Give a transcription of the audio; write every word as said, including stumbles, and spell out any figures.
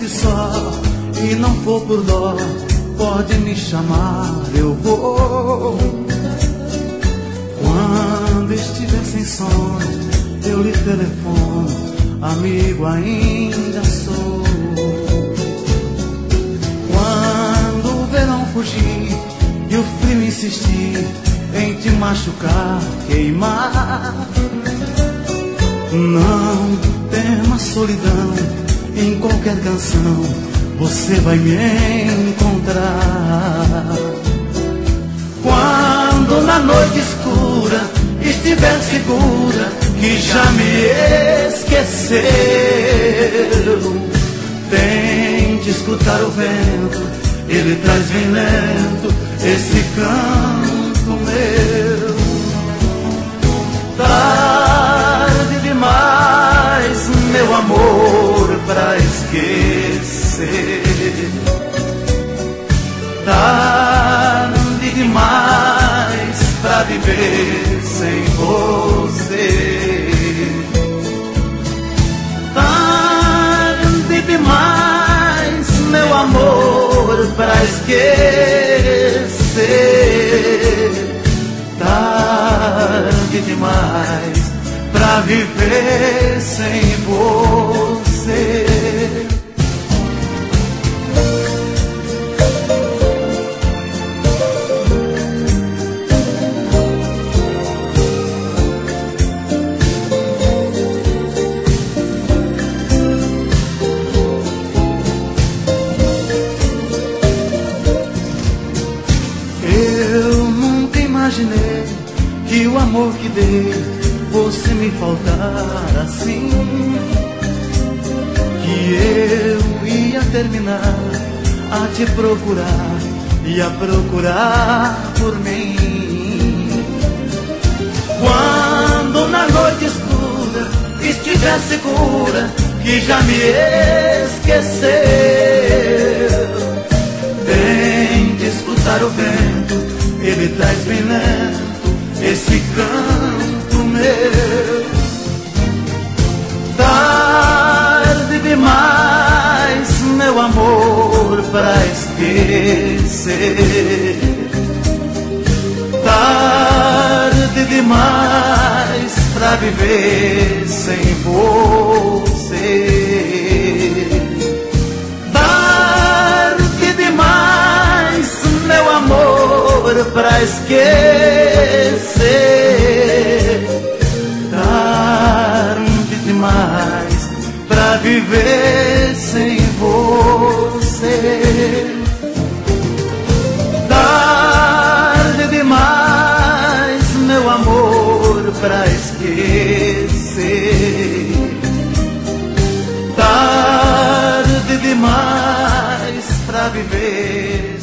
só e não for por dó, pode me chamar, eu vou. Quando estiver sem sono, eu lhe telefono, amigo ainda sou. Quando o verão fugir e o frio insistir em te machucar, queimar, não tema a solidão, em qualquer canção você vai me encontrar. Quando na noite escura estiver segura que já me esqueceu, tente escutar o vento, ele traz bem lento esse canto meu. Tarde demais, meu amor, pra esquecer. Tarde demais pra viver sem você. Tarde demais, meu amor, pra esquecer. Tarde demais pra viver sem você. Imaginei que o amor que dei fosse me faltar assim, que eu ia terminar a te procurar e a procurar por mim. Quando na noite escura estiver segura que já me esqueceu, tente escutar o vento, ele traz bem lento esse canto meu. Tarde demais, meu amor, pra esquecer. Tarde demais pra viver sem você. Tarde demais, meu amor, pra esquecer. Tarde demais pra viver sem você. Tarde demais, meu amor, pra esquecer. Tarde demais pra viver